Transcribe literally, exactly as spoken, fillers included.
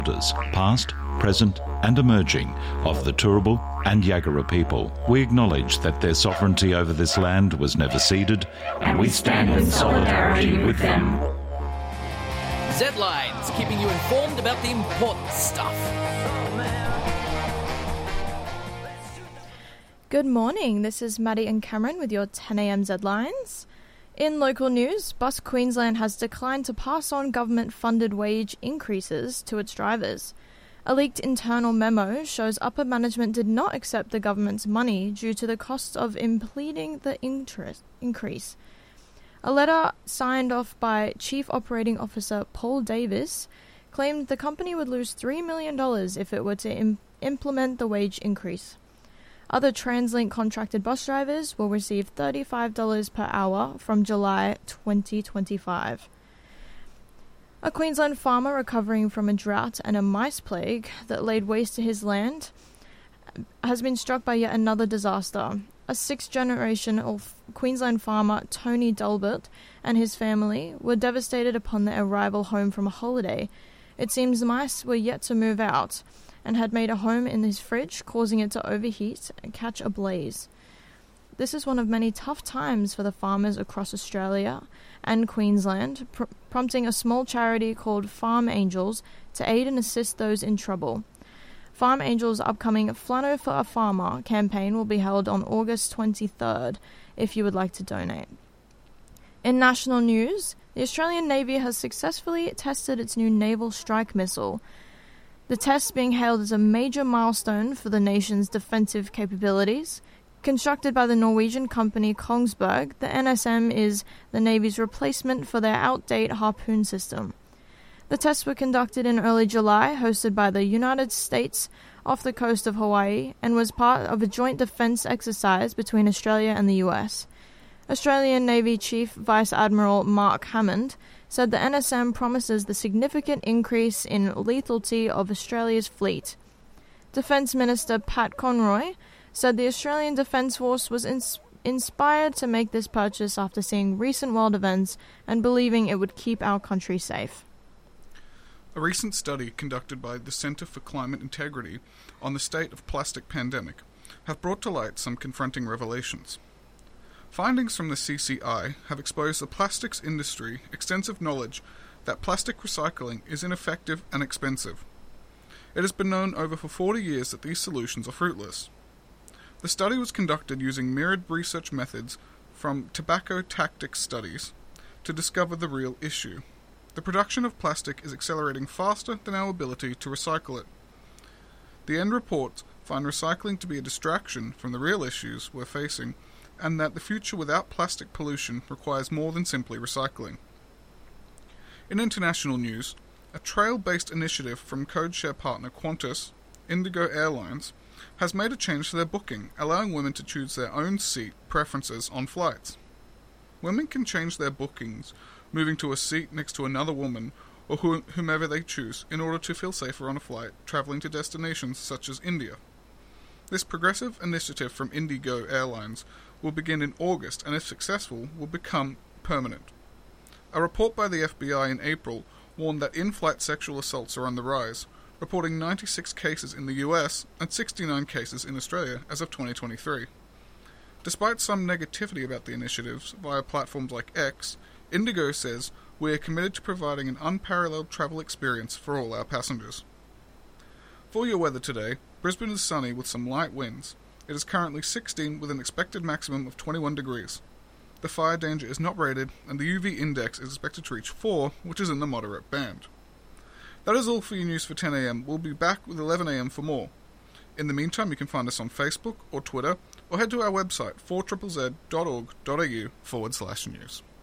past, present and emerging of the Turrbal and Yagara people. We acknowledge that their sovereignty over this land was never ceded, and we stand in solidarity with them. Z-Lines, keeping you informed about the important stuff. Good morning, this is Maddie and Cameron with your ten a m Z-Lines. In local news, Bus Queensland has declined to pass on government-funded wage increases to its drivers. A leaked internal memo shows upper management did not accept the government's money due to the cost of implementing the interest increase. A letter signed off by Chief Operating Officer Paul Davis claimed the company would lose three million dollars if it were to im- implement the wage increase. Other TransLink contracted bus drivers will receive thirty-five dollars per hour from July twenty twenty-five. A Queensland farmer recovering from a drought and a mice plague that laid waste to his land has been struck by yet another disaster. A sixth-generation of Queensland farmer Tony Delbert and his family were devastated upon their arrival home from a holiday. It seems the mice were yet to move out and had made a home in his fridge, causing it to overheat and catch a blaze. This is one of many tough times for the farmers across Australia and Queensland, pr- prompting a small charity called Farm Angels to aid and assist those in trouble. Farm Angels' upcoming Flano for a Farmer campaign will be held on August twenty-third, if you would like to donate. In national news, the Australian Navy has successfully tested its new Naval Strike Missile. The test being hailed as a major milestone for the nation's defensive capabilities. Constructed by the Norwegian company Kongsberg, the N S M is the Navy's replacement for their outdated Harpoon system. The tests were conducted in early July, hosted by the United States off the coast of Hawaii, and was part of a joint defense exercise between Australia and the U S. Australian Navy Chief Vice Admiral Mark Hammond said the N S M promises the significant increase in lethality of Australia's fleet. Defence Minister Pat Conroy said the Australian Defence Force was ins- inspired to make this purchase after seeing recent world events and believing it would keep our country safe. A recent study conducted by the Centre for Climate Integrity on the state of plastic pandemic have brought to light some confronting revelations. Findings from the C C I have exposed the plastics industry extensive knowledge that plastic recycling is ineffective and expensive. It has been known over for forty years that these solutions are fruitless. The study was conducted using mirrored research methods from tobacco tactics studies to discover the real issue. The production of plastic is accelerating faster than our ability to recycle it. The end reports find recycling to be a distraction from the real issues we're facing, and that the future without plastic pollution requires more than simply recycling. In international news, a trail-based initiative from codeshare partner Qantas, Indigo Airlines, has made a change to their booking, allowing women to choose their own seat preferences on flights. Women can change their bookings, moving to a seat next to another woman or wh- whomever they choose in order to feel safer on a flight travelling to destinations such as India. This progressive initiative from Indigo Airlines will begin in August and, if successful, will become permanent. A report by the F B I in April warned that in-flight sexual assaults are on the rise, reporting ninety-six cases in the U S and sixty-nine cases in Australia as of twenty twenty-three. Despite some negativity about the initiatives via platforms like X, Indigo says, "We are committed to providing an unparalleled travel experience for all our passengers." For your weather today, Brisbane is sunny with some light winds. It is currently sixteen with an expected maximum of twenty-one degrees. The fire danger is not rated, and the U V index is expected to reach four, which is in the moderate band. That is all for your news for ten a m. We'll be back with eleven a m for more. In the meantime, you can find us on Facebook or Twitter, or head to our website four z z dot org dot a u forward slash news.